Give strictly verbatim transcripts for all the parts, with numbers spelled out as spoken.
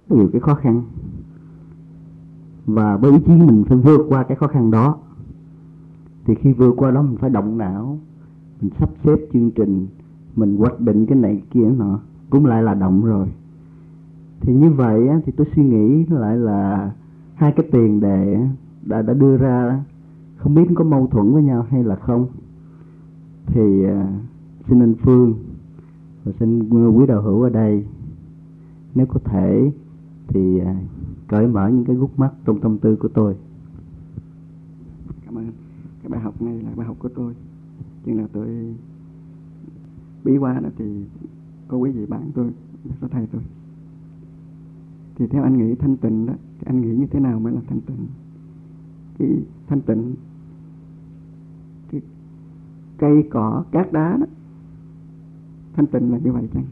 nhiều cái khó khăn, và với ý chí mình phải vượt qua cái khó khăn đó. Thì khi vượt qua đó mình phải động não, mình sắp xếp chương trình, mình hoạch định cái này kia nọ, cũng lại là động rồi. Thì như vậy á, thì tôi suy nghĩ lại là hai cái tiền đề đã đã đưa ra không biết có mâu thuẫn với nhau hay là không. Thì uh, xin anh Phương và xin quý đạo hữu ở đây, nếu có thể thì uh, cởi mở những cái gút mắt trong tâm tư của tôi. Cảm ơn. Cái bài học này là bài học của tôi, nhưng là tôi bí quá đó thì có quý vị bạn tôi, có thầy tôi. Thì theo anh nghĩ thanh tịnh đó, thì anh nghĩ như thế nào mới là thanh tịnh? Cái thanh tịnh, cái cây cỏ cát đá đó, thanh tịnh là như vậy chăng?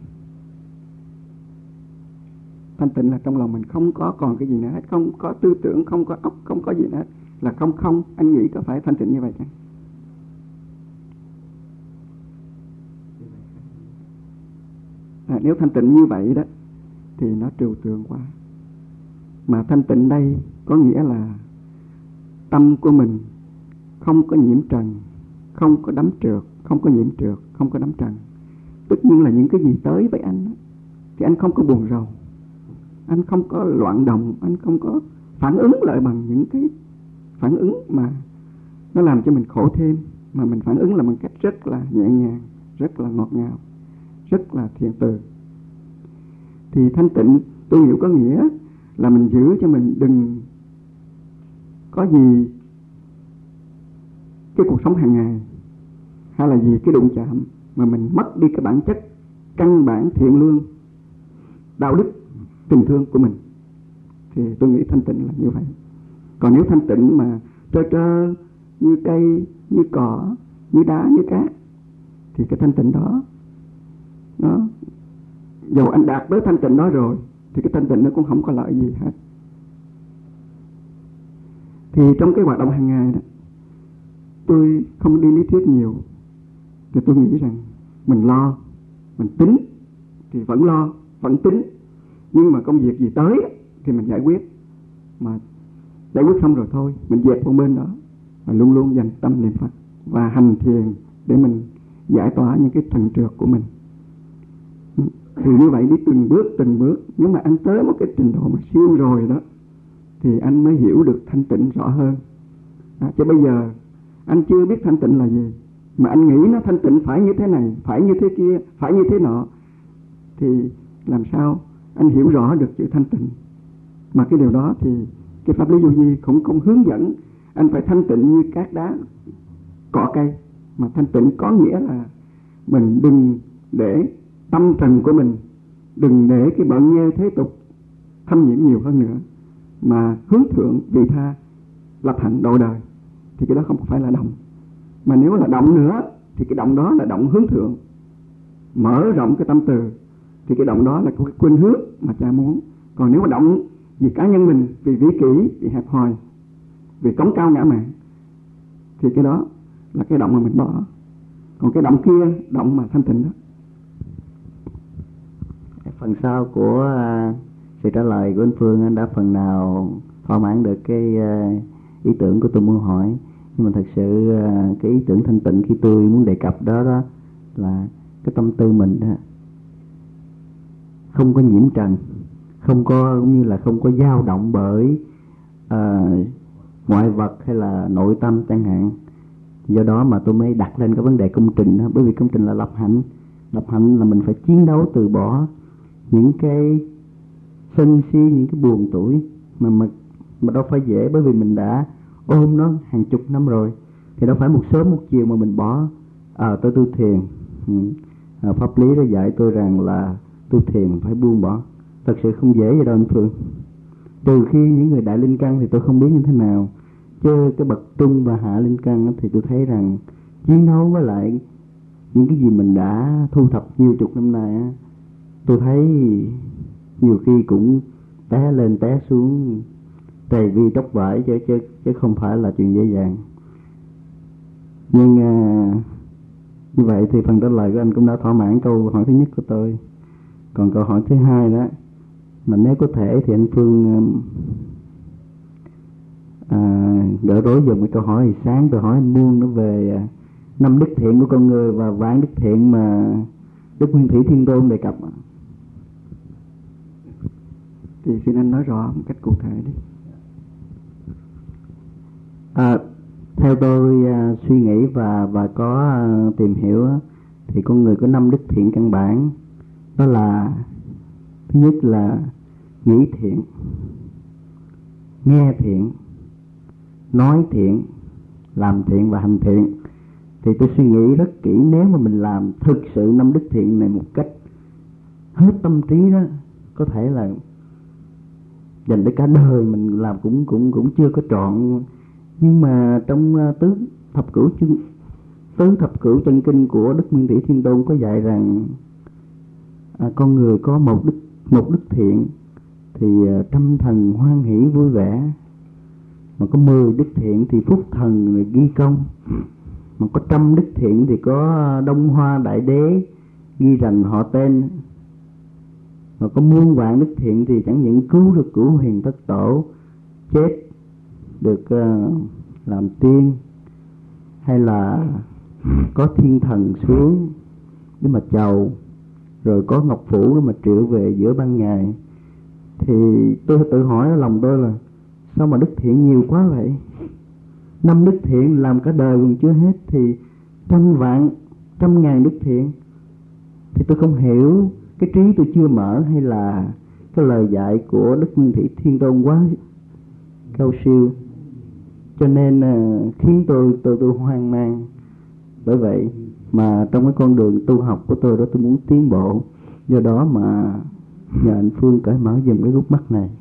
Thanh tịnh là trong lòng mình không có còn cái gì nữa hết, không có tư tưởng, không có óc, không có gì nữa hết, là không không. Anh nghĩ có phải thanh tịnh như vậy chăng? À, nếu thanh tịnh như vậy đó thì nó trừu tượng quá. Mà thanh tịnh đây có nghĩa là tâm của mình không có nhiễm trần, không có đắm trượt, không có nhiễm trượt, không có đắm trần. Tất nhiên là những cái gì tới với anh đó, thì anh không có buồn rầu, anh không có loạn động, anh không có phản ứng lại bằng những cái phản ứng mà nó làm cho mình khổ thêm. Mà mình phản ứng là một cách rất là nhẹ nhàng, rất là ngọt ngào, rất là thiện từ. Thì thanh tịnh tôi hiểu có nghĩa là mình giữ cho mình đừng có gì cái cuộc sống hàng ngày hay là gì cái đụng chạm mà mình mất đi cái bản chất căn bản thiện lương, đạo đức, tình thương của mình. Thì tôi nghĩ thanh tịnh là như vậy. Còn nếu thanh tịnh mà trơ trơ như cây, như cỏ, như đá, như cát, thì cái thanh tịnh đó nó, dầu anh đạt tới thanh tịnh đó rồi thì cái thanh tịnh nó cũng không có lợi gì hết. Thì trong cái hoạt động hàng ngày đó, tôi không đi lý thuyết nhiều, thì tôi nghĩ rằng mình lo, mình tính thì vẫn lo, vẫn tính. Nhưng mà công việc gì tới thì mình giải quyết. Mà giải quyết xong rồi thôi, mình dẹp qua bên đó, và luôn luôn dành tâm niệm Phật và hành thiền để mình giải tỏa những cái trần trượt của mình. Thì như vậy đi từng bước từng bước. Nếu mà anh tới một cái trình độ mà siêu rồi đó, thì anh mới hiểu được thanh tịnh rõ hơn. À, chứ bây giờ anh chưa biết thanh tịnh là gì, mà anh nghĩ nó thanh tịnh phải như thế này, phải như thế kia, phải như thế nọ, thì làm sao anh hiểu rõ được chữ thanh tịnh. Mà cái điều đó thì cái pháp lý vô vi cũng không hướng dẫn anh phải thanh tịnh như cát đá, cỏ cây. Mà thanh tịnh có nghĩa là mình đừng để tâm trần của mình, đừng để cái bận nhơ thế tục thâm nhiễm nhiều hơn nữa, mà hướng thượng vị tha, lập hạnh độ đời. Thì cái đó không phải là động. Mà nếu là động nữa thì cái động đó là động hướng thượng, mở rộng cái tâm từ, thì cái động đó là cái khuynh hướng mà cha muốn. Còn nếu mà động vì cá nhân mình, vì vĩ kỷ, vì hẹp hòi, vì cống cao ngã mạn, thì cái đó là cái động mà mình bỏ. Còn cái động kia, động mà thanh tịnh đó. Phần sau của uh, sự trả lời của anh Phương, anh đã phần nào thỏa mãn được cái uh, ý tưởng của tôi muốn hỏi. Nhưng mà thật sự uh, cái ý tưởng thanh tịnh khi tôi muốn đề cập đó đó là cái tâm tư mình đó, không có nhiễm trần, không có, cũng như là không có dao động bởi uh, ngoại vật hay là nội tâm chẳng hạn. Do đó mà tôi mới đặt lên cái vấn đề công trình đó. Bởi vì công trình là lập hạnh. Lập hạnh là mình phải chiến đấu từ bỏ những cái sân si, những cái buồn tuổi mà, mà, mà đâu phải dễ. Bởi vì mình đã ôm nó hàng chục năm rồi, thì đâu phải một sớm một chiều mà mình bỏ. À, tôi tu thiền, à, pháp lý đã dạy tôi rằng là tu thiền phải buông bỏ. Thật sự không dễ vậy đâu anh Phương. Trừ khi những người đại linh căn thì tôi không biết như thế nào, chứ cái bậc trung và hạ linh căn thì tôi thấy rằng chiến đấu với lại những cái gì mình đã thu thập nhiều chục năm nay, tôi thấy nhiều khi cũng té lên té xuống tề vi tróc vải, chứ, chứ, chứ không phải là chuyện dễ dàng. Nhưng à, như vậy thì phần trả lời của anh cũng đã thỏa mãn câu hỏi thứ nhất của tôi. Còn câu hỏi thứ hai đó Mà nếu có thể thì anh Phương à, gỡ rối dùm cái câu hỏi thì sáng tôi hỏi anh Muôn nó về năm đức thiện của con người và vạn đức thiện mà Đức Nguyên Thủy Thiên Tôn đề cập. Thì xin anh nói rõ một cách cụ thể đi. À, theo tôi à, suy nghĩ và và có à, tìm hiểu á, thì con người có năm đức thiện căn bản. Đó là thứ nhất là nghĩ thiện, nghe thiện, nói thiện, làm thiện và hành thiện. Thì tôi suy nghĩ rất kỹ, nếu mà mình làm thực sự năm đức thiện này một cách hết tâm trí đó, có thể là dành tới cả đời mình làm cũng cũng cũng chưa có trọn. Nhưng mà trong uh, tứ thập cửu chân tứ thập cửu chân kinh của Đức Nguyên Thủy Thiên Tôn có dạy rằng à, con người có một đức một đức thiện thì uh, trăm thần hoan hỷ vui vẻ, mà có mười đức thiện thì phúc thần ghi công, mà có trăm đức thiện thì có Đông Hoa Đại Đế ghi rành họ tên, mà có muôn vạn đức thiện thì chẳng những cứu được cửu huyền thất tổ, chết được uh, làm tiên, hay là có thiên thần xuống để mà chầu, rồi có ngọc phủ để mà triệu về giữa ban ngày. Thì tôi tự hỏi ở lòng tôi là sao mà đức thiện nhiều quá vậy? Năm đức thiện làm cả đời còn chưa hết, thì trăm vạn trăm ngàn đức thiện thì tôi không hiểu, cái trí tôi chưa mở, hay là cái lời dạy của Đức Nguyên Thủy Thiên Tôn quá cao siêu, cho nên uh, khiến tôi tôi tôi hoang mang. Bởi vậy mà trong cái con đường tu học của tôi đó, tôi muốn tiến bộ, do đó mà nhờ anh Phương cởi mở giùm cái gút mắt này.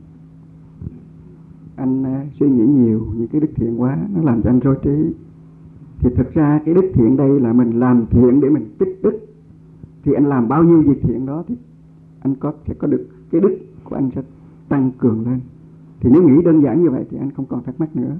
Anh uh, suy nghĩ nhiều những cái đức thiện quá, nó làm cho anh rối trí. Thì thực ra cái đức thiện đây là mình làm thiện để mình tích đức. Thì anh làm bao nhiêu việc thiện đó thì anh có sẽ có được cái đức của anh sẽ tăng cường lên. Thì nếu nghĩ đơn giản như vậy thì anh không còn thắc mắc nữa.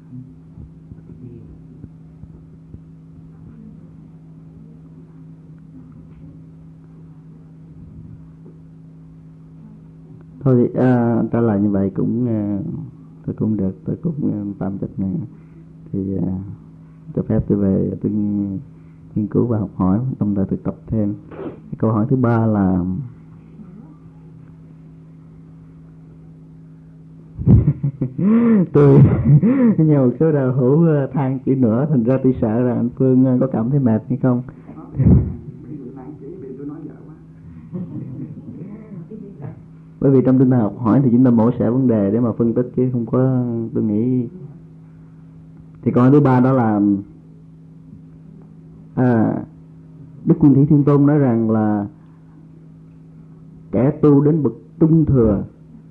Thôi thì uh, trả lời như vậy cũng uh, tôi cũng được, tôi cũng uh, tạm chấp nhận. Thì uh, cho phép tôi về tôi nghiên cứu và học hỏi, đồng thời thực tập thêm. Cái câu hỏi thứ ba là tôi nghe một số đạo hữu than chữ nữa, thành ra tôi sợ rằng anh Phương có cảm thấy mệt hay không. Bởi vì trong tinh thần học hỏi thì chúng ta mổ xẻ vấn đề để mà phân tích, chứ không có, tôi nghĩ. Thì câu hỏi thứ ba đó là à, Đức Nguyên Thủy Thiên Tôn nói rằng là kẻ tu đến bậc trung thừa,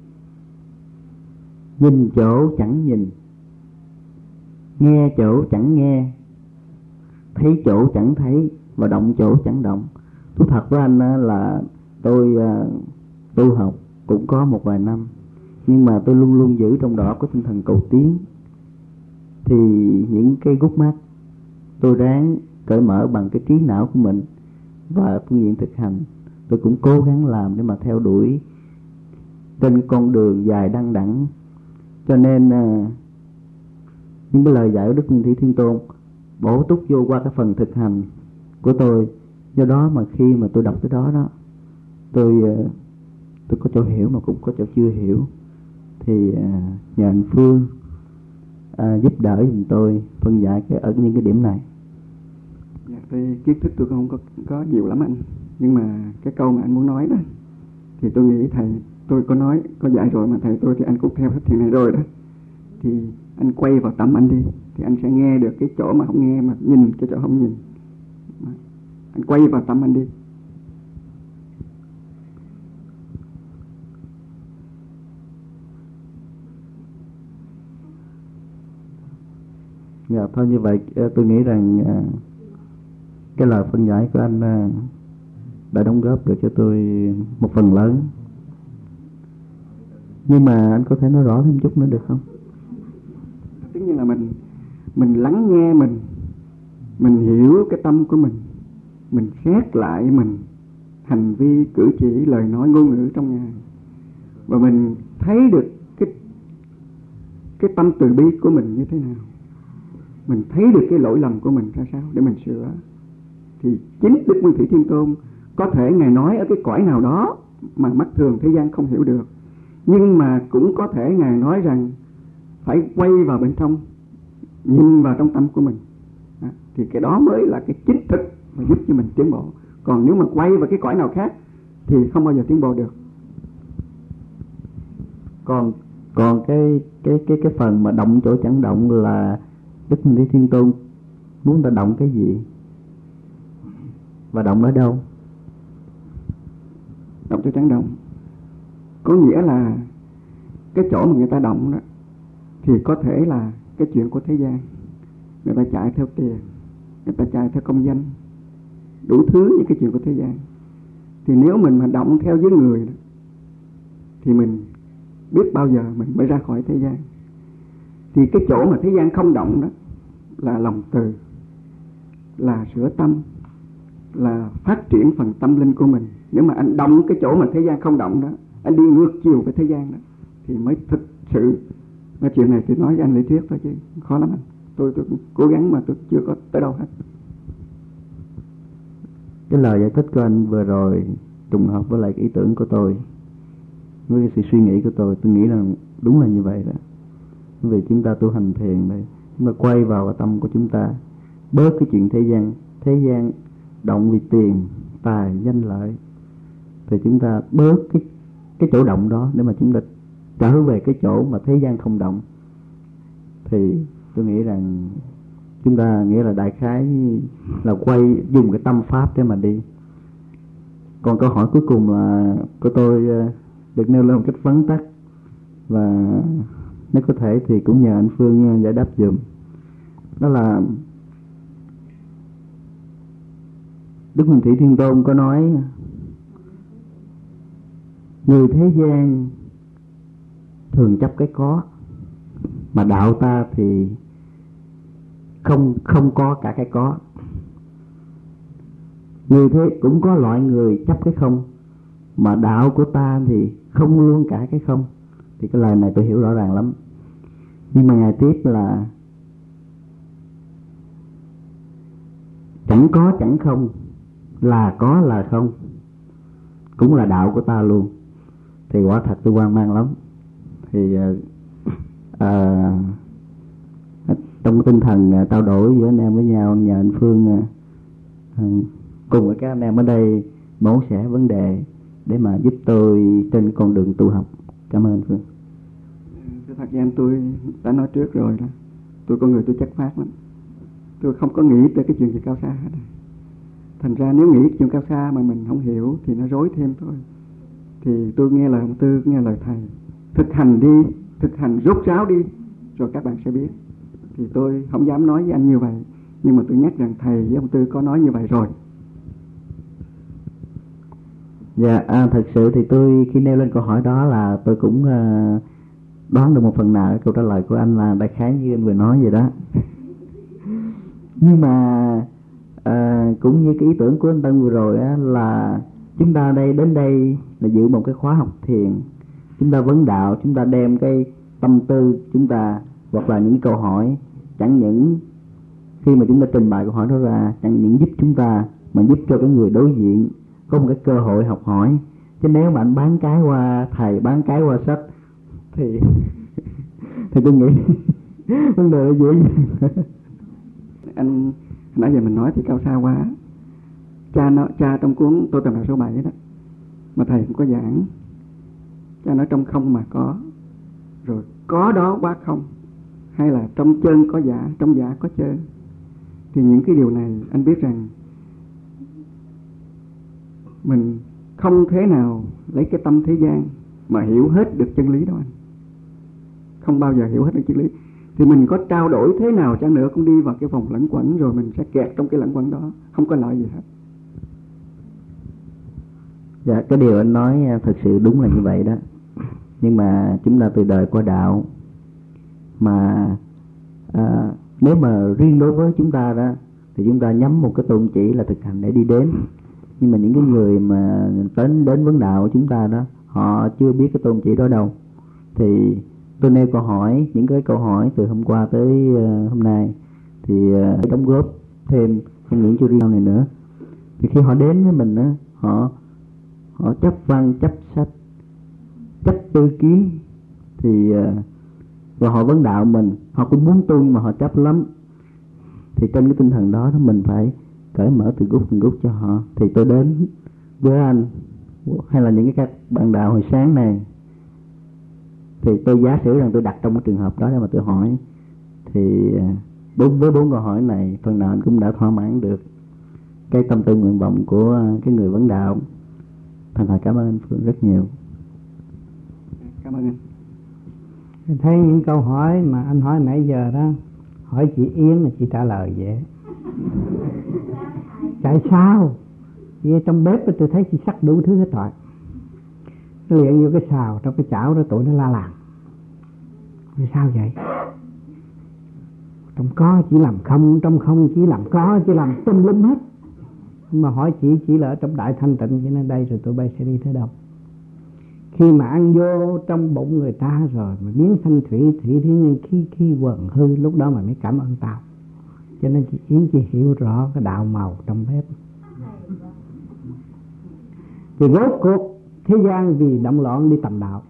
nhìn chỗ chẳng nhìn, nghe chỗ chẳng nghe, thấy chỗ chẳng thấy, và động chỗ chẳng động. Thú thật với anh là tôi uh, tu học cũng có một vài năm, nhưng mà tôi luôn luôn giữ trong đó có tinh thần cầu tiến. Thì những cái gút mắt tôi ráng cởi mở bằng cái trí não của mình và phương diện thực hành. Tôi cũng cố gắng làm để mà theo đuổi trên con đường dài đăng đẳng. Cho nên uh, những cái lời dạy của Đức Nguyên Thủy Thiên Tôn bổ túc vô qua cái phần thực hành của tôi. Do đó mà khi mà tôi đọc tới đó đó, tôi uh, tôi có chỗ hiểu mà cũng có chỗ chưa hiểu. Thì uh, nhờ anh Phương uh, giúp đỡ giùm tôi phân giải cái ở những cái điểm này. Dạ, thì kiến thức tôi không có có nhiều lắm anh, nhưng mà cái câu mà anh muốn nói đó thì tôi nghĩ thầy tôi có nói có dạy rồi, mà thầy tôi thì anh cũng theo hết thiện này rồi đó. Thì anh quay vào tâm anh đi, thì anh sẽ nghe được cái chỗ mà không nghe, mà nhìn cái chỗ không nhìn. Anh quay vào tâm anh đi. Dạ, thôi như vậy tôi nghĩ rằng cái lời phân giải của anh đã đóng góp được cho tôi một phần lớn. Nhưng mà anh có thể nói rõ thêm chút nữa được không? Tức như là mình mình lắng nghe mình, mình hiểu cái tâm của mình, mình xét lại mình hành vi cử chỉ lời nói ngôn ngữ trong ngày, và mình thấy được cái cái tâm từ bi của mình như thế nào, mình thấy được cái lỗi lầm của mình ra sao để mình sửa, thì chính Đức Nguyên Thủy Thiên Tôn có thể Ngài nói ở cái cõi nào đó mà mắt thường thế gian không hiểu được, nhưng mà cũng có thể Ngài nói rằng phải quay vào bên trong, nhìn vào trong tâm của mình. À, thì cái đó mới là cái chính thực mà giúp cho mình tiến bộ. Còn nếu mà quay vào cái cõi nào khác thì không bao giờ tiến bộ được. Còn còn cái cái cái cái phần mà động chỗ chẳng động là Đức Nguyên Thủy Thiên Tôn muốn ta động cái gì và động ở đâu? Động chỗ chẳng động có nghĩa là cái chỗ mà người ta động đó thì có thể là cái chuyện của thế gian, người ta chạy theo tiền, người ta chạy theo công danh, đủ thứ những cái chuyện của thế gian. Thì nếu mình mà động theo với người đó, thì mình biết bao giờ mình mới ra khỏi thế gian. Thì cái chỗ mà thế gian không động đó là lòng từ, là sửa tâm, là phát triển phần tâm linh của mình. Nếu mà anh động cái chỗ mà thế gian không động đó, anh đi ngược chiều với thế gian đó, thì mới thực sự. Cái chuyện này tôi nói với anh lý thuyết thôi chứ khó lắm anh. Tôi, tôi cố gắng mà tôi chưa có tới đâu hết. Cái lời giải thích của anh vừa rồi trùng hợp với lại cái ý tưởng của tôi, với cái sự suy nghĩ của tôi. Tôi nghĩ là đúng là như vậy đó. Vì chúng ta tu hành thiền đây, chúng ta quay vào cái tâm của chúng ta, bớt cái chuyện thế gian. Thế gian động vì tiền, tài, danh lợi, thì chúng ta bớt cái cái chỗ động đó để mà chúng ta trở về cái chỗ mà thế gian không động. Thì tôi nghĩ rằng chúng ta nghĩa là đại khái là quay dùng cái tâm pháp để mà đi. Còn câu hỏi cuối cùng là của tôi được nêu lên một cách vắn tắt, và nếu có thể thì cũng nhờ anh Phương giải đáp dùm. Đó là Đức Nguyên Thủy Thiên Tôn có nói người thế gian thường chấp cái có, mà đạo ta thì không không có cả cái có. Người thế cũng có loại người chấp cái không, mà đạo của ta thì không luôn cả cái không. Thì cái lời này tôi hiểu rõ ràng lắm. Nhưng mà Ngài tiếp là chẳng có chẳng không, là có là không, cũng là đạo của ta luôn. Thì quả thật tôi hoang mang lắm. Thì à, trong tinh thần à, trao đổi giữa anh em với nhau, nhờ anh Phương à, cùng với các anh em ở đây mổ xẻ vấn đề để mà giúp tôi trên con đường tu học. Cảm ơn anh Phương. Thật ra tôi đã nói trước rồi đó, tôi con người tôi chất phát lắm, tôi không có nghĩ tới cái chuyện gì cao xa hết. Thành ra nếu nghĩ chuyện cao xa mà mình không hiểu thì nó rối thêm thôi. Thì tôi nghe lời ông Tư, nghe lời thầy, thực hành đi, thực hành rốt ráo đi, rồi các bạn sẽ biết. Thì tôi không dám nói với anh như vậy, nhưng mà tôi nhắc rằng thầy với ông Tư có nói như vậy rồi. Dạ, à, thật sự thì tôi khi nêu lên câu hỏi đó là tôi cũng uh, đoán được một phần nào cái câu trả lời của anh là đại khái như anh vừa nói vậy đó. Nhưng mà uh, cũng như cái ý tưởng của anh Tân vừa rồi á, là chúng ta đây đến đây là giữ một cái khóa học thiền, chúng ta vấn đạo, chúng ta đem cái tâm tư chúng ta hoặc là những câu hỏi, chẳng những khi mà chúng ta trình bày câu hỏi đó ra, chẳng những giúp chúng ta mà giúp cho cái người đối diện có một cái cơ hội học hỏi. Chứ nếu mà anh bán cái qua thầy, bán cái qua sách thì thì tôi nghĩ vấn đề nó dễ dàng. Anh nãy giờ mình nói thì cao xa quá. Cha nó cha trong cuốn Tôi Tầm Đạo số bảy đó mà thầy cũng có giảng, cha nói trong không mà có, rồi có đó quá không, hay là trong chân có giả, trong giả có chân. Thì những cái điều này anh biết rằng mình không thể nào lấy cái tâm thế gian mà hiểu hết được chân lý đâu anh. Không bao giờ hiểu hết được chân lý. Thì mình có trao đổi thế nào chăng nữa cũng đi vào cái vòng lẩn quẩn, rồi mình sẽ kẹt trong cái lẩn quẩn đó, không có lợi gì hết. Dạ, cái điều anh nói thật sự đúng là như vậy đó. Nhưng mà chúng ta từ đời qua đạo, mà à, nếu mà riêng đối với chúng ta đó thì chúng ta nhắm một cái tôn chỉ là thực hành để đi đến. Nhưng mà những cái người mà đến đến vấn đạo của chúng ta đó, họ họ chưa biết cái tôn chỉ đó đâu. Thì tôi nêu câu hỏi, những cái câu hỏi từ hôm qua tới uh, hôm nay thì uh, đóng góp thêm trong những chương này nữa. Thì khi họ đến với mình á, họ họ chấp văn, chấp sách, chấp tư kiến, thì uh, và họ vấn đạo mình, họ cũng muốn tu nhưng mà họ chấp lắm. Thì trên cái tinh thần đó, đó mình phải cởi mở từ gút từng gút cho họ. Thì tôi đến với anh hay là những cái các bạn đạo hồi sáng này, thì tôi giả sử rằng tôi đặt trong cái trường hợp đó để mà tôi hỏi, thì bốn với bốn câu hỏi này phần nào anh cũng đã thỏa mãn được cái tâm tư nguyện vọng của cái người vấn đạo. Thành thật cảm ơn anh Phương rất nhiều. Cảm ơn anh. Tôi thấy những câu hỏi mà anh hỏi nãy giờ đó, hỏi chị Yến mà chị trả lời vậy. Tại sao? Vì trong bếp tôi thấy chị sắc đủ thứ hết rồi. Luyện vô cái xào trong cái chảo đó tụi nó la làng. Vì sao vậy? Trong có chỉ làm không, trong không chỉ làm có, chỉ làm tùm lum hết. Nhưng mà hỏi chị, chỉ là ở trong đại thanh tịnh, cho nên đây rồi tụi bay sẽ đi tới đâu? Khi mà ăn vô trong bụng người ta rồi mà biến thanh thủy, thủy thiên nhiên khí khí quần hư, lúc đó mà mới cảm ơn tao. Cho nên chị Yến chị hiểu rõ cái đạo màu trong bếp. Thì rốt cuộc thế gian vì động loạn đi tầm đạo,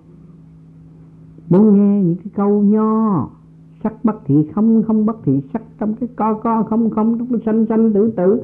muốn nghe những cái câu nho sắc bất thị không, không bất thị sắc, trong cái co co không không, trong cái sanh sanh tử tử.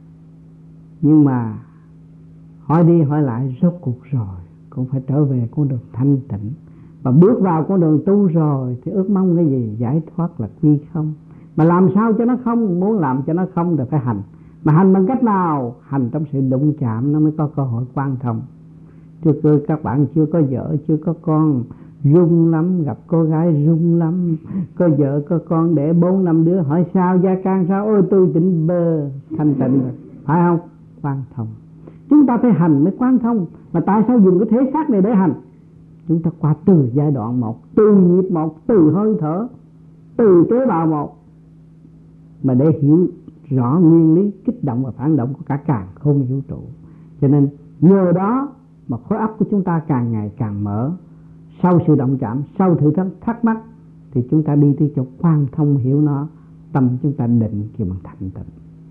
Nhưng mà hỏi đi hỏi lại rốt cuộc rồi cũng phải trở về con đường thanh tịnh. Và bước vào con đường tu rồi thì ước mong cái gì? Giải thoát là quy không. Mà làm sao cho nó không? Muốn làm cho nó không thì phải hành. Mà hành bằng cách nào? Hành trong sự đụng chạm nó mới có cơ hội quan thông. Trước kia các bạn chưa có vợ, chưa có con, rung lắm, gặp cô gái rung lắm. Có vợ, có con để bốn năm đứa, hỏi sao, gia can sao? Ôi tôi tỉnh bơ, thanh tịnh rồi. Phải không? Quan thông. Chúng ta phải hành mới quan thông. Mà tại sao dùng cái thế xác này để hành? Chúng ta qua từ giai đoạn một, từ nhịp một, từ hơi thở, từ tế bào một, mà để hiểu rõ nguyên lý kích động và phản động của cả càn khôn vũ trụ. Cho nên nhờ đó mà khối óc của chúng ta càng ngày càng mở. Sau sự động chạm, sau thử thách thắc mắc, thì chúng ta đi tới chỗ quan thông hiểu nó, tâm chúng ta định kêu bằng thanh tịnh.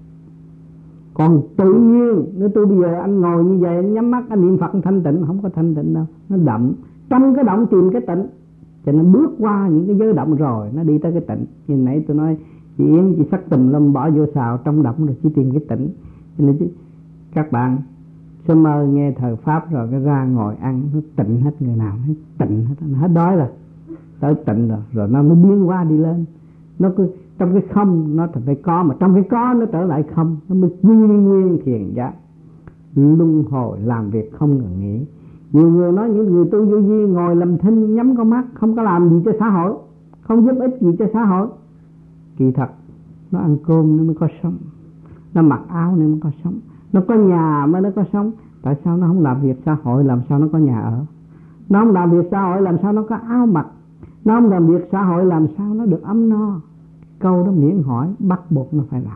Còn tự nhiên nếu tôi bây giờ anh ngồi như vậy, anh nhắm mắt anh niệm Phật thanh tịnh, không có thanh tịnh đâu. Nó động, trong cái động tìm cái tịnh. Cho nên bước qua những cái giới động rồi nó đi tới cái tịnh. Như nãy tôi nói chị Yến chị sắc tùm lum bỏ vô xào trong động rồi chỉ tìm cái tịnh. Cho nên các bạn sẽ mơ nghe thời Pháp rồi cái ra ngồi ăn nó tịnh hết, người nào nó tịnh hết, nó hết đói rồi, tới tịnh rồi, rồi nó mới biến qua đi lên. Nó cứ trong cái không nó phải có, mà trong cái có nó trở lại không, nó mới nguyên nguyên thiền giác luân hồi làm việc không ngừng nghỉ. Nhiều người nói những người tu vô vi ngồi làm thinh nhắm con mắt, không có làm gì cho xã hội, không giúp ích gì cho xã hội. Kỳ thật nó ăn cơm nó mới có sống, nó mặc áo nó mới có sống, nó có nhà mới nó có sống. Tại sao nó không làm việc xã hội, làm sao nó có nhà ở? Nó không làm việc xã hội làm sao nó có áo mặc? Nó không làm việc xã hội làm sao nó được ấm no? Câu đó miễn hỏi, bắt buộc nó phải làm.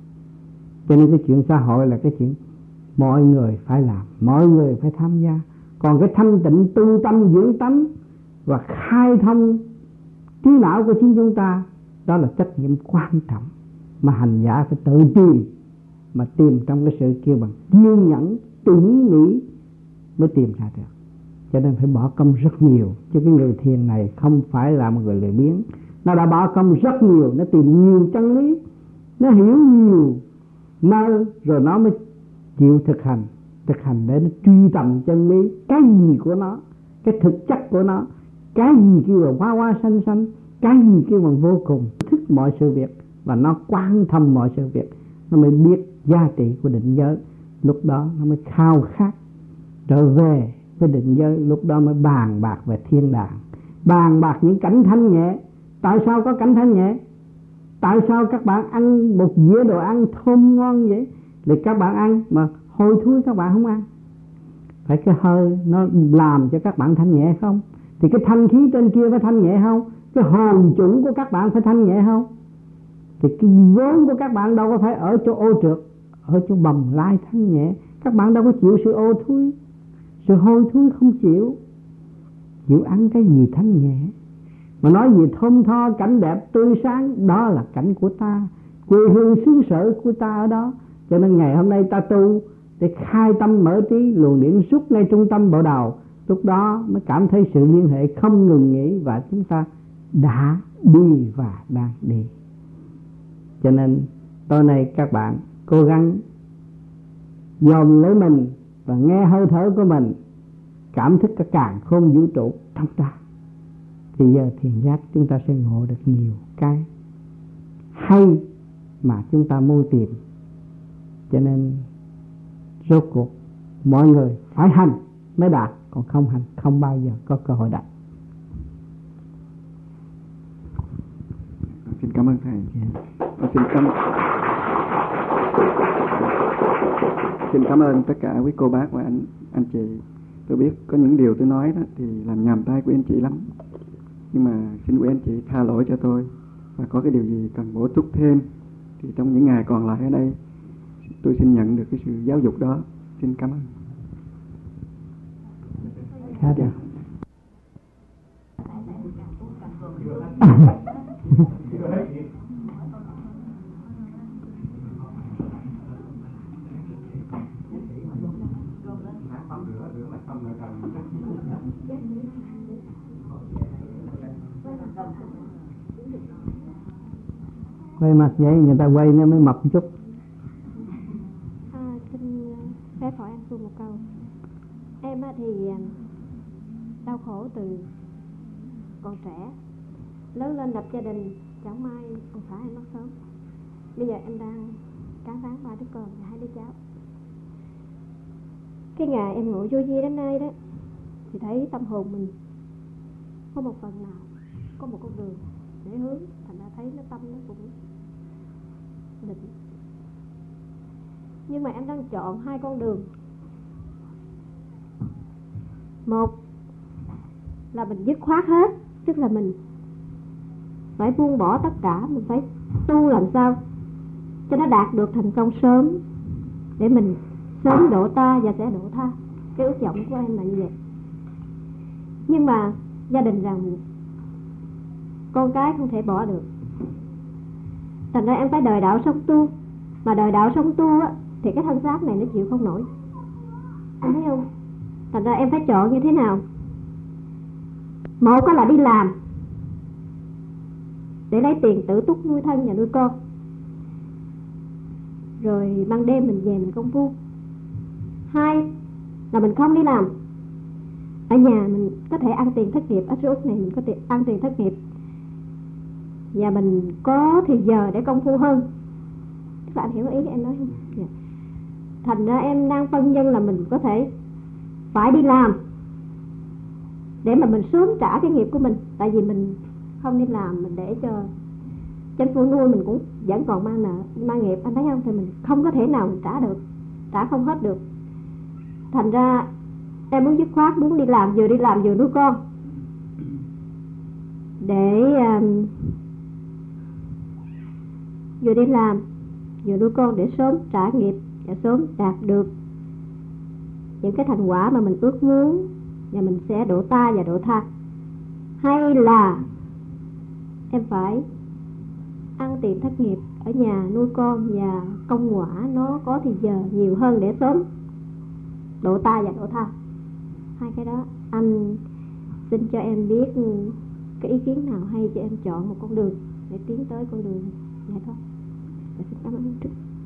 Cho nên cái chuyện xã hội là cái chuyện mọi người phải làm, mọi người phải tham gia. Còn cái thanh tịnh tu tâm dưỡng tánh và khai thông trí não của chính chúng ta, đó là trách nhiệm quan trọng mà hành giả phải tự tìm. Mà tìm trong cái sự kêu bằng kiên nhẫn, tỉ mỉ mới tìm ra được. Cho nên phải bỏ công rất nhiều. Chứ cái người thiền này không phải là một người lười biếng. Nó đã bỏ công rất nhiều, nó tìm nhiều chân lý, nó hiểu nhiều nơi, rồi nó mới chịu thực hành. Thực hành để nó truy tầm chân lý, cái gì của nó, cái thực chất của nó, cái gì kêu là hoa hoa xanh xanh, cái gì kêu bằng vô cùng, thức mọi sự việc. Và nó quan thông mọi sự việc, nó mới biết giá trị của định giới. Lúc đó nó mới khao khát trở về với định giới. Lúc đó mới bàn bạc về thiên đàng, bàn bạc những cảnh thanh nhẹ. Tại sao có cảnh thanh nhẹ? Tại sao các bạn ăn một dĩa đồ ăn thơm ngon vậy, thì các bạn ăn mà hôi thối các bạn không ăn? Phải cái hơi nó làm cho các bạn thanh nhẹ không? Thì cái thanh khí trên kia phải thanh nhẹ không? Cái hồn chủ của các bạn phải thanh nhẹ không? Thì cái vốn của các bạn đâu có phải ở chỗ ô trượt, ở chỗ bầm lai thanh nhẹ. Các bạn đâu có chịu sự ô thối, sự hôi thối không chịu. chịu ăn cái gì thanh nhẹ. Mà nói gì thơm tho, cảnh đẹp tươi sáng, đó là cảnh của ta, quê hương xứ sở của ta ở đó. Cho nên ngày hôm nay ta tu để khai tâm mở trí, luồng điển xuất ngay trung tâm bộ đầu. Lúc đó mới cảm thấy sự liên hệ không ngừng nghỉ, và chúng ta đã đi và đang đi. Cho nên tối nay các bạn cố gắng dòm lấy mình và nghe hơi thở của mình, cảm thức cả càn khôn vũ trụ trong ta. Thì giờ thiền giác chúng ta sẽ ngộ được nhiều cái hay mà chúng ta muốn tìm. Cho nên rốt cuộc mọi người phải hành mới đạt, còn không hành không bao giờ có cơ hội đạt. Xin cảm ơn thầy. Yeah. Xin cảm xin cảm ơn tất cả quý cô bác và anh anh chị. Tôi biết có những điều tôi nói đó thì làm nhầm tai quý anh chị lắm, nhưng mà xin quý anh chị tha lỗi cho tôi, và có cái điều gì cần bổ túc thêm thì trong những ngày còn lại ở đây tôi xin nhận được cái sự giáo dục đó. Xin cảm ơn. Khá được. Quay mặt vậy người ta quay nó mới mập một chút. À, xin phép hỏi anh Xuân một câu. Em thì đau khổ từ còn trẻ, lớn lên lập gia đình, chẳng may ông xã em mất sớm. Bây giờ em đang cán đáng ba đứa con và hai đứa cháu. Cái ngày em ngủ vô vi đến nay đó, thì thấy tâm hồn mình có một phần nào, có một con đường để hướng, thành ra thấy nó tâm nó cũng định. Nhưng mà em đang chọn hai con đường. Một là mình dứt khoát hết, tức là mình phải buông bỏ tất cả, mình phải tu làm sao cho nó đạt được thành công sớm, để mình sớm độ ta và sẽ độ tha. Cái ước vọng của em là như vậy. Nhưng mà gia đình rằng con cái không thể bỏ được, thành ra em phải đời đạo sống tu. Mà đời đạo sống tu á, thì cái thân xác này nó chịu không nổi, em thấy không? Thành ra em phải chọn như thế nào. Một có là đi làm để lấy tiền tự túc nuôi thân và nuôi con, rồi ban đêm mình về mình công phu. Hai là mình không đi làm, ở nhà mình có thể ăn tiền thất nghiệp. Ở xứ Úc này mình có thể ăn tiền thất nghiệp, và mình có thì giờ để công phu hơn. Các bạn hiểu ý em nói không? Yeah. Thành ra em đang phân vân là mình có thể phải đi làm để mà mình sớm trả cái nghiệp của mình. Tại vì mình không đi làm, mình để cho chính phủ nuôi, mình cũng vẫn còn mang nợ, mang nghiệp, anh thấy không? Thì mình không có thể nào mình trả được, trả không hết được. Thành ra em muốn dứt khoát, muốn đi làm, vừa đi làm vừa nuôi con, để um, vừa đi làm vừa nuôi con để sớm trả nghiệp và sớm đạt được những cái thành quả mà mình ước muốn, và mình sẽ độ ta và độ tha. Hay là em phải ăn tiền thất nghiệp ở nhà nuôi con, và công quả nó có thì giờ nhiều hơn để sớm độ ta và độ tha. Hai cái đó anh xin cho em biết cái ý kiến nào hay cho em chọn một con đường để tiến tới con đường này thôi. Và xin cảm ơn trước.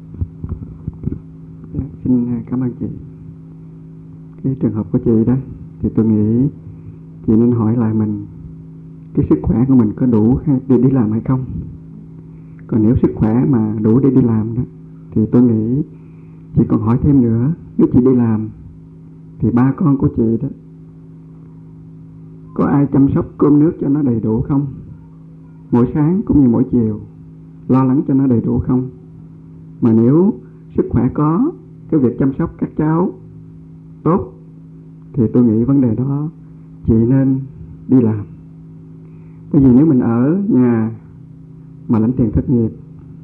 Dạ, xin cảm ơn chị. Cái trường hợp của chị đó thì tôi nghĩ chị nên hỏi lại mình cái sức khỏe của mình có đủ để đi làm hay không. Còn nếu sức khỏe mà đủ để đi làm đó thì tôi nghĩ chị còn hỏi thêm nữa. Nếu chị đi làm thì ba con của chị đó có ai chăm sóc cơm nước cho nó đầy đủ không? Mỗi sáng cũng như mỗi chiều lo lắng cho nó đầy đủ không? Mà nếu sức khỏe có, cái việc chăm sóc các cháu tốt, thì tôi nghĩ vấn đề đó chị nên đi làm. Bởi vì nếu mình ở nhà mà lãnh tiền thất nghiệp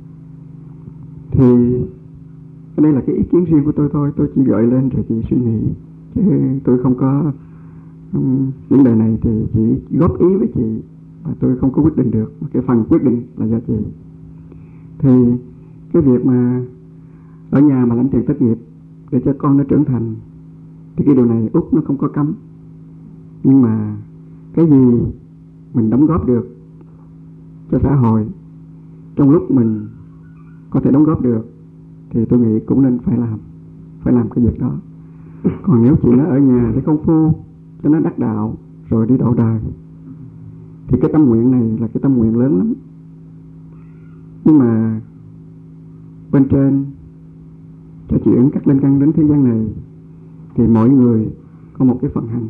thì cái đây là cái ý kiến riêng của tôi thôi, tôi chỉ gợi lên rồi chị suy nghĩ, chứ tôi không có vấn đề này thì chỉ góp ý với chị và tôi không có quyết định được, cái phần quyết định là do chị. Thì cái việc mà ở nhà mà lãnh tiền thất nghiệp để cho con nó trưởng thành thì cái điều này Úc nó không có cấm, nhưng mà cái gì mình đóng góp được cho xã hội trong lúc mình có thể đóng góp được thì tôi nghĩ cũng nên phải làm phải làm cái việc đó. Còn nếu chị nó ở nhà để công phu cho nó đắc đạo rồi đi đậu đời thì cái tâm nguyện này là cái tâm nguyện lớn lắm, nhưng mà bên trên cho chị ứng cắt lên căn đến thế gian này thì mỗi người có một cái phần hành.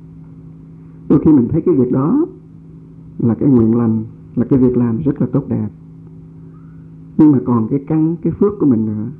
Đôi khi mình thấy cái việc đó là cái nguyện lành, là cái việc làm rất là tốt đẹp, nhưng mà còn cái căn, cái phước của mình nữa.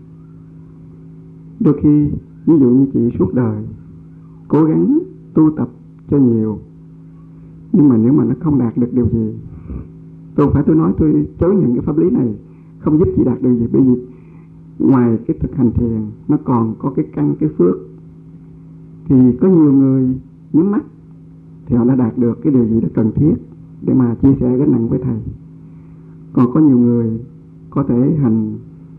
Đôi khi ví dụ như chị suốt đời cố gắng tu tập cho nhiều, nhưng mà nếu mà nó không đạt được điều gì, tôi phải tôi nói tôi chối nhận cái pháp lý này không giúp chị đạt được gì, bởi vì ngoài cái thực hành thiền nó còn có cái căn, cái phước. Thì có nhiều người nhắm mắt thì họ đã đạt được cái điều gì đó cần thiết để mà chia sẻ gánh nặng với thầy. Còn có nhiều người có thể hành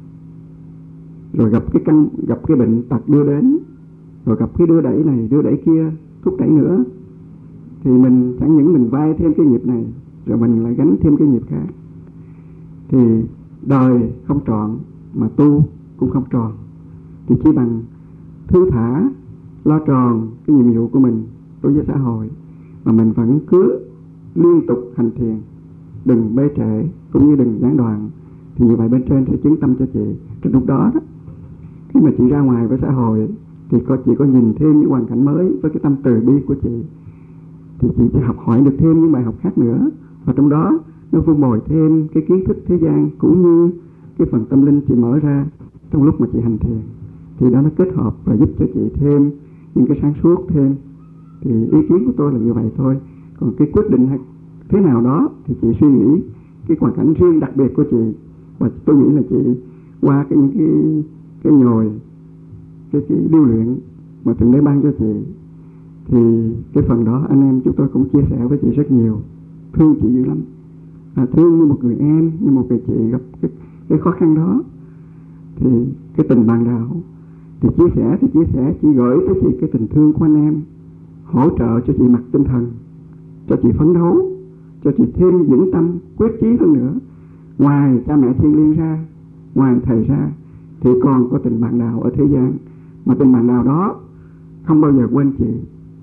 rồi gặp cái căn, gặp cái bệnh tật đưa đến, rồi gặp cái đưa đẩy này đưa đẩy kia thúc đẩy nữa, thì mình chẳng những mình vay thêm cái nghiệp này rồi mình lại gánh thêm cái nghiệp khác. Thì đời không trọn mà tu cũng không tròn, thì chỉ bằng thư thả lo tròn cái nhiệm vụ của mình đối với xã hội mà mình vẫn cứ liên tục hành thiền, đừng bê trễ cũng như đừng gián đoạn, thì như vậy bên trên sẽ chứng tâm cho chị. Trong lúc đó đó, khi mà chị ra ngoài với xã hội thì có chị có nhìn thêm những hoàn cảnh mới với cái tâm từ bi của chị, thì chị sẽ học hỏi được thêm những bài học khác nữa, và trong đó nó vun bồi thêm cái kiến thức thế gian cũng như cái phần tâm linh chị mở ra trong lúc mà chị hành thiền. Thì đó nó kết hợp và giúp cho chị thêm những cái sáng suốt thêm. Thì ý kiến của tôi là như vậy thôi. Còn cái quyết định hay thế nào đó thì chị suy nghĩ cái hoàn cảnh riêng đặc biệt của chị, và tôi nghĩ là chị qua cái những cái cái nhồi cái cái điêu luyện mà Thượng Đế ban cho chị, thì cái phần đó anh em chúng tôi cũng chia sẻ với chị rất nhiều, thương chị dữ lắm, à, thương như một người em, như một người chị gặp cái, cái khó khăn đó. Thì cái tình bạn đạo thì chia sẻ thì chia sẻ chị gửi tới chị cái tình thương của anh em, hỗ trợ cho chị mặt tinh thần, cho chị phấn đấu, cho chị thêm vững tâm quyết chí hơn nữa. Ngoài cha mẹ thiên liêng ra, ngoài thầy ra thì còn có tình bạn đạo ở thế gian, mà tình bạn đạo đó không bao giờ quên chị.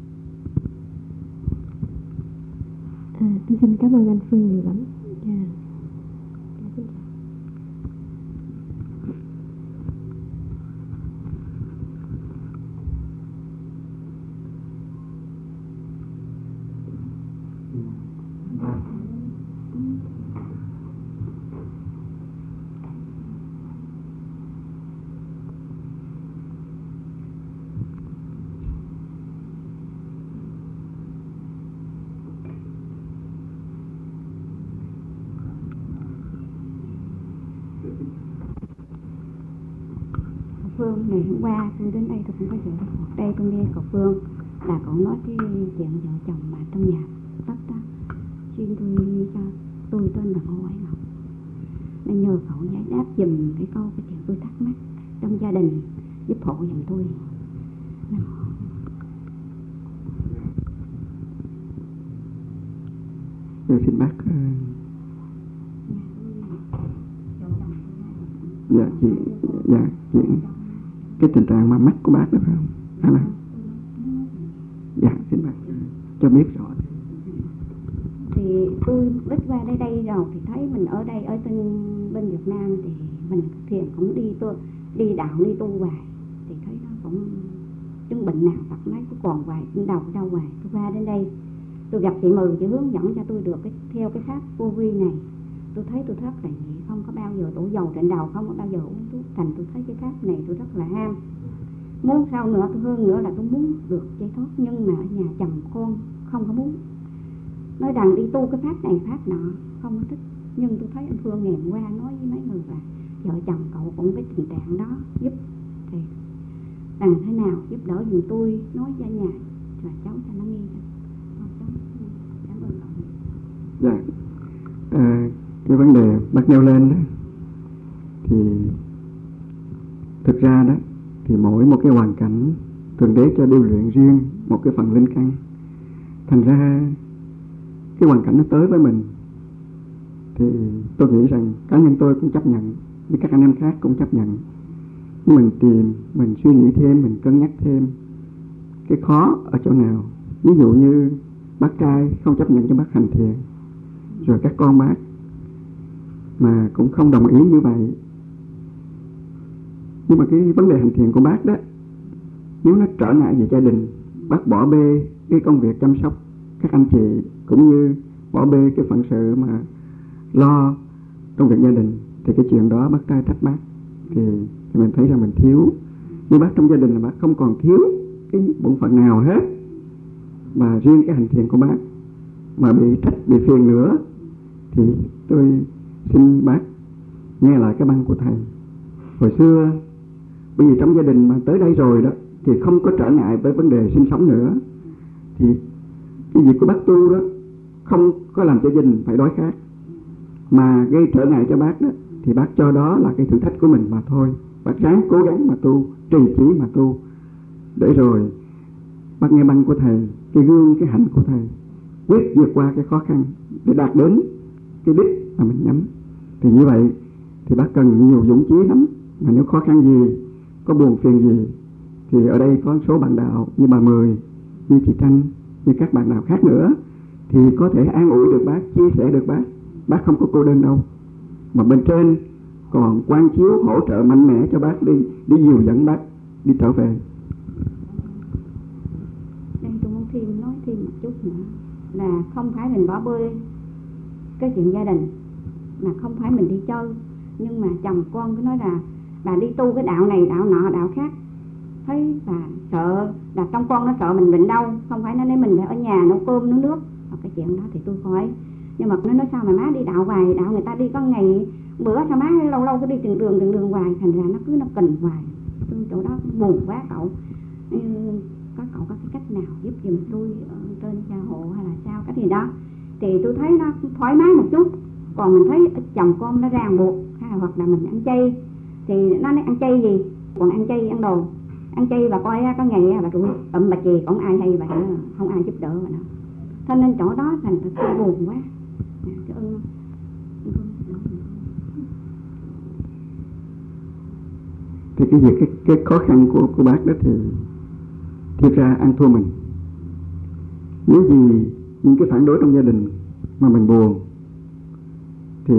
À, tôi xin cảm ơn anh Phương nhiều lắm. Yeah. Phương, ngày hôm qua tôi đến đây tôi cũng có chuyện đâu. Đây tôi nghe cậu Phương là cậu nói cái chuyện vợ chồng mà trong nhà tất đó. Xin tôi cho tôi tên là Ngô Hải Ngọc. Nên nhờ cậu giải đáp giùm cái câu cái chuyện tôi thắc mắc trong gia đình, giúp hộ giùm tôi. Dạ, xin bác. Dạ chị, dạ chị, cái tình trạng mà mắt của bác đó phải không? Hay là? Dạ xin bác cho biết rõ. Thì tôi biết qua đây đây rồi thì thấy mình ở đây ở bên bên Việt Nam thì mình thiền cũng đi tu, đi đạo đi tu hoài, thì thấy nó cũng chứng bệnh nào tật mấy cũng còn hoài, trên đầu đau hoài. Tôi qua đến đây tôi gặp chị Mừ, chị hướng dẫn cho tôi được cái theo cái pháp vô vi này. Tôi thấy tôi rất là nhẹ, không có bao giờ đổ dầu trên đầu, không có bao giờ uống thuốc. Thành tôi thấy cái pháp này tôi rất là ham, muốn sao nữa, tôi hơn nữa là tôi muốn được giải thoát. Nhưng mà ở nhà chồng con không có muốn, nói rằng đi tu cái pháp này pháp nọ, không có thích. Nhưng tôi thấy anh Phương ngày hôm qua nói với mấy người là vợ chồng cậu cũng cái tình trạng đó, giúp thì làm thế nào giúp đỡ giùm tôi, nói cho nhà là cháu cho nó nghe. cái vấn đề bác nêu lên đó, thì thực ra đó thì mỗi một cái hoàn cảnh Thượng Đế cho điều luyện riêng một cái phần linh căn. Thành ra cái hoàn cảnh nó tới với mình thì tôi nghĩ rằng cá nhân tôi cũng chấp nhận, với các anh em khác cũng chấp nhận. Nhưng mình tìm, mình suy nghĩ thêm, mình cân nhắc thêm cái khó ở chỗ nào. Ví dụ như bác trai không chấp nhận cho bác hành thiền, rồi các con bác mà cũng không đồng ý như vậy. Nhưng mà cái vấn đề hành thiền của bác đó, nếu nó trở ngại về gia đình, bác bỏ bê cái công việc chăm sóc các anh chị, cũng như bỏ bê cái phận sự mà lo công việc gia đình, thì cái chuyện đó bác trai trách bác, thì, thì mình thấy rằng mình thiếu. Nhưng bác trong gia đình là bác không còn thiếu cái bổn phận nào hết, mà riêng cái hành thiền của bác mà bị trách, bị phiền nữa, thì tôi xin bác nghe lại cái băng của thầy hồi xưa. Bởi vì trong gia đình mà tới đây rồi đó thì không có trở ngại với vấn đề sinh sống nữa, thì cái việc của bác tu đó không có làm cho gia đình phải đói khát, mà gây trở ngại cho bác đó, thì bác cho đó là cái thử thách của mình mà thôi. Bác ráng cố gắng mà tu, trì trí mà tu, để rồi bác nghe băng của thầy, cái gương, cái hạnh của thầy, quyết vượt qua cái khó khăn để đạt đến cái đích mà mình nhắm. Thì như vậy thì bác cần nhiều dũng chí lắm. Mà nếu khó khăn gì, có buồn phiền gì, thì ở đây có số bạn đạo như bà Mười, như chị Tranh, như các bạn đạo khác nữa, thì có thể an ủi được bác, chia sẻ được bác. Bác không có cô đơn đâu, mà bên trên còn quang chiếu hỗ trợ mạnh mẽ cho bác đi, đi dìu dẫn bác đi trở về. Đây tôi muốn thêm nói thêm một chút nữa là không phải mình bỏ bê cái chuyện gia đình, mà không phải mình đi chơi, nhưng mà chồng con cứ nói là bà đi tu cái đạo này đạo nọ đạo khác, thấy bà sợ là trong con nó sợ mình bệnh đau, không phải nó nói mình phải ở nhà nấu cơm nấu nước. Hoặc cái chuyện đó thì tôi khỏi. Nhưng mà nó nói sao mà má đi đạo hoài, đạo người ta đi có ngày bữa sao má lâu lâu cứ đi từng đường từng đường hoài, thành ra nó cứ nó cần hoài. Tôi chỗ đó buồn quá cậu. Ừ, có cậu có cái cách nào giúp giùm tôi trên gia hộ hay là sao cái gì đó, thì tôi thấy nó thoải mái một chút. Còn mình thấy chồng con nó ràng buộc, hay là hoặc là mình ăn chay, thì nó nói ăn chay gì, còn ăn chay ăn đồ, ăn chay bà coi có ngày bà tụi ậm bà chì, còn ai hay bà không ai giúp đỡ bà đó. Thế nên chỗ đó thành tôi buồn quá. Cái ơn thì cái việc cái, cái khó khăn của của bác đó thì thiệt ra ăn thua mình. Nếu gì những cái phản đối trong gia đình mà mình buồn, thì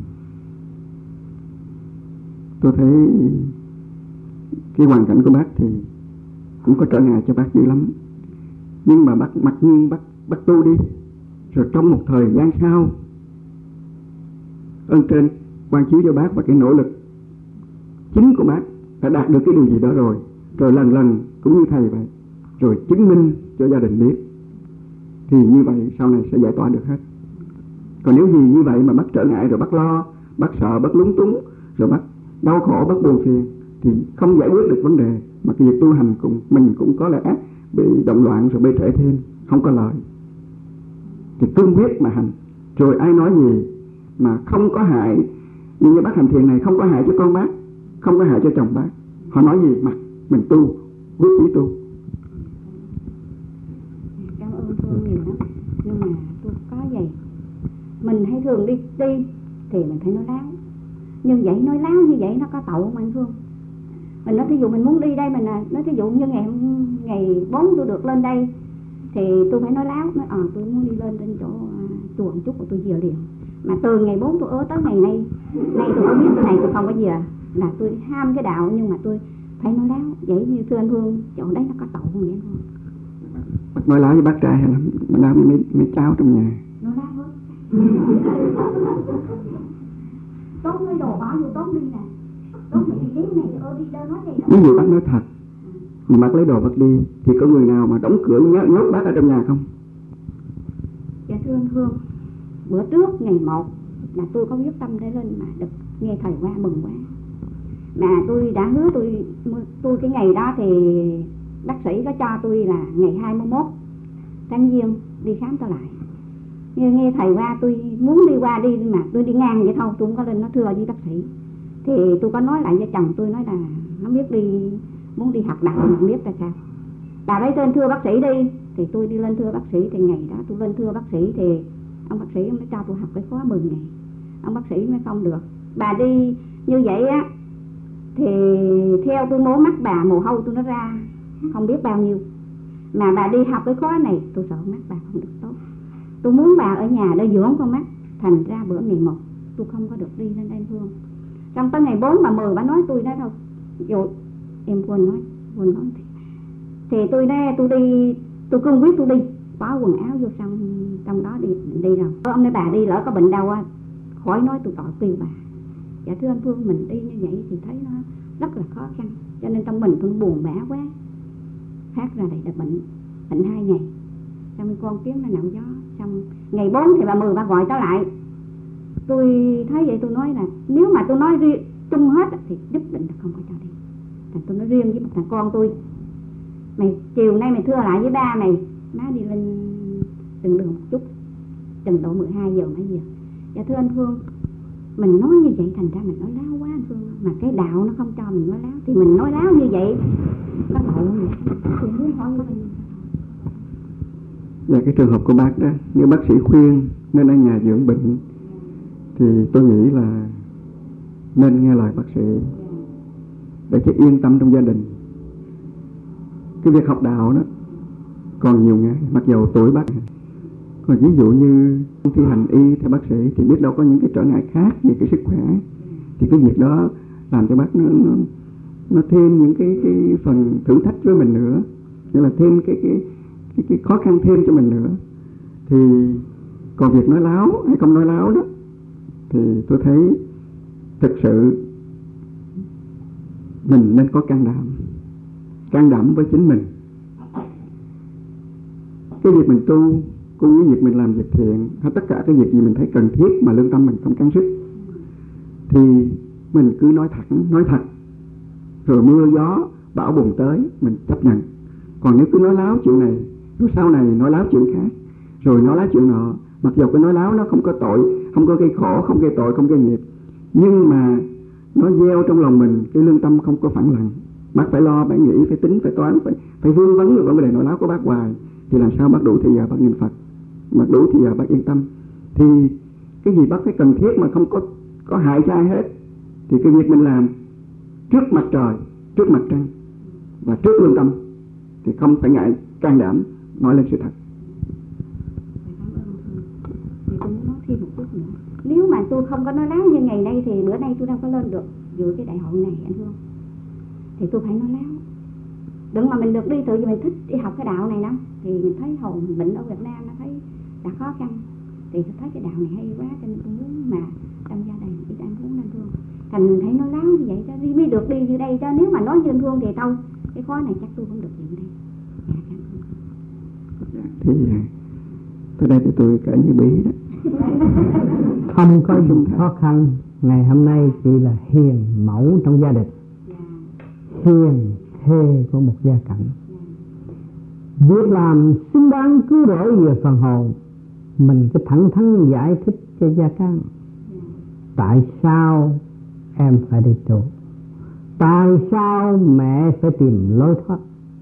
tôi thấy cái hoàn cảnh của bác thì cũng có trở ngại cho bác dữ lắm. Nhưng mà bác mặc nhiên bác, bác tu đi, rồi trong một thời gian sau ơn trên quan chiếu cho bác và cái nỗ lực chính của bác đã đạt được cái điều gì đó rồi, rồi lần lần cũng như thầy vậy, rồi chứng minh cho gia đình biết, thì như vậy sau này sẽ giải tỏa được hết. Còn nếu gì như vậy mà bác trở ngại, rồi bác lo, bác sợ, bác lúng túng, rồi bác đau khổ, bác buồn phiền, thì không giải quyết được vấn đề, mà cái việc tu hành cũng mình cũng có lẽ bị động loạn, rồi bê trễ thêm, không có lợi. Thì cương quyết mà hành, rồi ai nói gì mà không có hại, như bác hành thiền này không có hại cho con bác, không có hại cho chồng bác, họ nói gì mà mình tu, quyết chí tu. Cảm ơn Phương nhiều lắm. Nhưng mà tôi có vậy, mình hay thường đi đi thì mình phải nói láo, nhưng vậy nói láo như vậy nó có tậu không anh Phương? Mình nói thí dụ mình muốn đi đây, mình nói thí dụ như ngày ngày bốn tôi được lên đây, thì tôi phải nói láo, nói ờ à, tôi muốn đi lên trên chỗ uh, chùa một chút của tôi về liền. Mà từ ngày bốn tôi ở tới ngày nay, nay tôi có biết cái này tôi không có về, là tôi ham cái đạo, nhưng mà tôi phải nói láo. Vậy như thưa anh Hương, chỗ đấy nó có tậu không vậy không? Bác nói láo với bác trai hay là nói mấy, mấy cháu trong nhà? Nói láo hết. Tốt cái đồ bỏ vô tốt đi nè, tốt mình đi đến này ơ đi đâu nói này. Ví dụ bác nói thật, mà bác lấy đồ bác đi, thì có người nào mà đóng cửa nhốt, nhốt bác ở trong nhà không? Dạ thưa anh Hương, bữa trước ngày một là tôi có quyết tâm để lên mà được nghe thầy qua mừng quá. Mà tôi đã hứa tôi tôi cái ngày đó thì bác sĩ có cho tôi là ngày hai mươi mốt tháng Giêng đi khám trở lại. nghe, nghe thầy qua tôi muốn đi qua đi mà tôi đi ngang vậy thôi, tôi không có lên nó thưa với bác sĩ. Thì tôi có nói lại với chồng tôi, nói là nó biết đi, muốn đi học đạo mà không biết tại sao. Bà lấy tên thưa bác sĩ đi, thì tôi đi lên thưa bác sĩ. Thì ngày đó tôi lên thưa bác sĩ thì ông bác sĩ mới cho tôi học cái khóa mười ngày. Ông bác sĩ mới không được. Bà đi như vậy á thì theo tôi mố mắt bà mồ hôi tôi nó ra không biết bao nhiêu. Mà bà đi học cái khóa này tôi sợ mắt bà không được tốt. Tôi muốn bà ở nhà để dưỡng con mắt. Thành ra bữa ngày một tôi không có được đi lên đây thương. Trong tới ngày bốn mà mười bà nói tôi đó thôi. Rồi em quên nói, quên nói thì, thì tôi đây tôi đi, tôi cương quyết tôi đi, bỏ quần áo vô xong trong đó đi đi rồi. Ông nói bà đi lỡ có bệnh đâu á, khỏi nói tôi tội kêu bà. Dạ thưa anh Phương, mình đi như vậy thì thấy nó rất là khó khăn, cho nên trong mình tôi buồn bã quá. Phát ra đây là bệnh, bệnh hai ngày, xong con kiếm nó nặng gió. Xong ngày bốn thì bà mười bà gọi trở lại. Tôi thấy vậy tôi nói là nếu mà tôi nói riêng chung hết thì nhất định là không có cho đi. Thành tôi nói riêng với một thằng con tôi, mày chiều nay mày thưa lại với ba mày, má đi lên từng đường một chút, từng độ mười hai giờ mấy giờ. Dạ thưa anh Phương, mình nói như vậy thành ra mình nói láo quá anh Phương. Mà cái đạo nó không cho mình nói láo thì mình nói láo như vậy có tội không vậy? Tôi muốn hỏi với mình. Và cái trường hợp của bác đó, nếu bác sĩ khuyên nên ở nhà dưỡng bệnh thì tôi nghĩ là nên nghe lời bác sĩ để cho yên tâm trong gia đình. Cái việc học đạo đó còn nhiều ngày, mặc dầu tuổi bác. Còn ví dụ như thi hành y theo bác sĩ thì biết đâu có những cái trở ngại khác về cái sức khỏe, thì cái việc đó làm cho bác nó nó, nó thêm những cái cái phần thử thách với mình nữa, nghĩa là thêm cái cái cái, cái khó khăn thêm cho mình nữa. Thì còn việc nói láo hay không nói láo đó thì tôi thấy thực sự mình nên có can đảm, can đảm với chính mình. Cái việc mình tu cũng như việc mình làm việc thiện, hay tất cả cái việc gì mình thấy cần thiết mà lương tâm mình không cắn sức thì mình cứ nói thẳng, nói thật, rồi mưa gió bão bùng tới mình chấp nhận. Còn nếu cứ nói láo chuyện này, rồi sau này nói láo chuyện khác, rồi nói láo chuyện nọ, mặc dù cái nói láo nó không có tội, không có gây khổ, không gây tội, không gây nghiệp, nhưng mà nó gieo trong lòng mình cái lương tâm không có phẳng lặng. Bác phải lo, phải nghĩ, phải tính, phải toán, phải phải vương vấn về vấn đề nói láo của bác hoài, thì làm sao bác đủ thì giờ bác niệm Phật, bác đủ thì giờ bác yên tâm. Thì cái gì bác phải cần thiết mà không có có hại cho ai hết, thì cái việc mình làm trước mặt trời, trước mặt trăng và trước lương tâm thì không phải ngại, can đảm nói lên sự thật. Thì tôi muốn nói thêm một chút nữa. Nếu mà tôi không có nói láo như ngày nay thì bữa nay tôi đâu có lên được dự cái đại hội này anh Hương. Thì tôi phải nói láo. Đừng mà mình được đi tự vì mình thích đi học cái đạo này đó. Thì mình thấy hồn mình bệnh ở Việt Nam nó thấy đã khó khăn. Thì tôi thấy cái đạo này hay quá cho nên tôi muốn mà trong gia đình ít ăn uống anh Hương. Thành mình thấy nói láo như vậy cho mới được đi như đây. Cho nếu mà nói như anh Hương thì đâu cái khóa này chắc tôi không được dự đây. Dạ, thì tới đây thì tôi kể như bí đó. Không có gì khó khăn. Ngày hôm nay chị là hiền mẫu trong gia đình, hiền thê của một gia cảnh. Việc làm xứng đáng cứu rỗi về phần hồn, mình cứ thẳng thắn giải thích cho gia can. Tại sao em phải đi tu? Tại sao mẹ phải tìm lối thoát?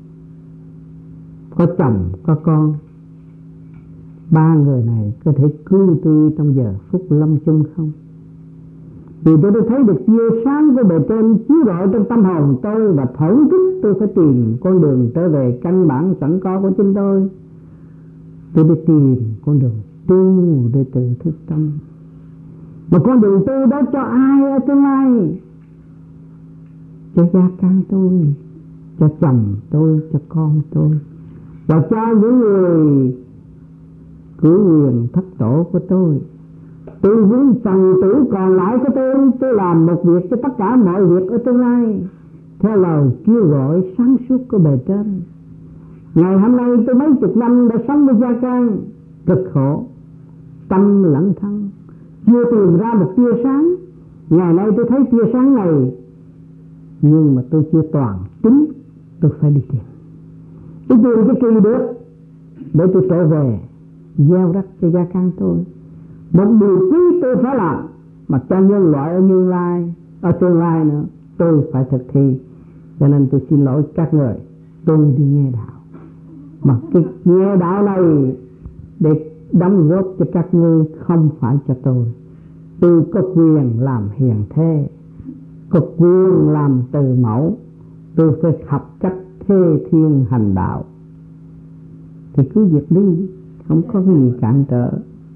Có chồng, có con, ba người này có thể cứu tôi trong giờ phút lâm chung không? Vì tôi đã thấy được tia sáng của bề trên chiếu rọi trong tâm hồn tôi, và thổn thức tôi phải tìm con đường trở về căn bản sẵn có của chính tôi. Tôi đi tìm con đường tu để tự thức tâm. Mà con đường tu đó cho ai ở tương lai? Cho gia can tôi, cho chồng tôi, cho con tôi, và cho những người cử quyền thất tổ của tôi. Tôi muốn phần tử còn lại của tôi, tôi làm một việc cho tất cả mọi việc ở tương lai theo lời kêu gọi sáng suốt của bề trên. Ngày hôm nay tôi mấy chục năm đã sống với gia can, cực khổ, tâm lẫn thân, chưa tìm ra một tia sáng. Ngày nay tôi thấy tia sáng này, nhưng mà tôi chưa toàn tính, tôi phải đi tìm. Tôi tìm cái kỳ được để tôi trở về gieo rắc cho gia can tôi. Một điều quý tôi phải làm mà cho nhân loại ở tương lai, ở tương lai nữa tôi phải thực thi. Cho nên tôi xin lỗi các người, tôi đi nghe đạo. Mà cái nghe đạo này để đóng góp cho các ngươi, không phải cho tôi. Tôi có quyền làm hiền thê, có quyền làm từ mẫu. Tôi phải học cách thê thiên hành đạo. Thì cứ việc đi, không có cái gì cản trở.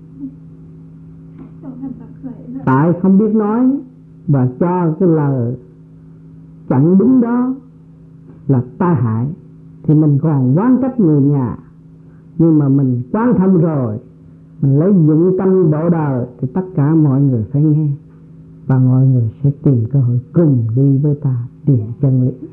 Tại không biết nói và cho cái lời chẳng đúng đó là tai hại, thì mình còn oán trách người nhà. Nhưng mà mình quán thông rồi, mình lấy dụng tâm độ đời, thì tất cả mọi người phải nghe, và mọi người sẽ tìm cơ hội cùng đi với ta tìm chân lý.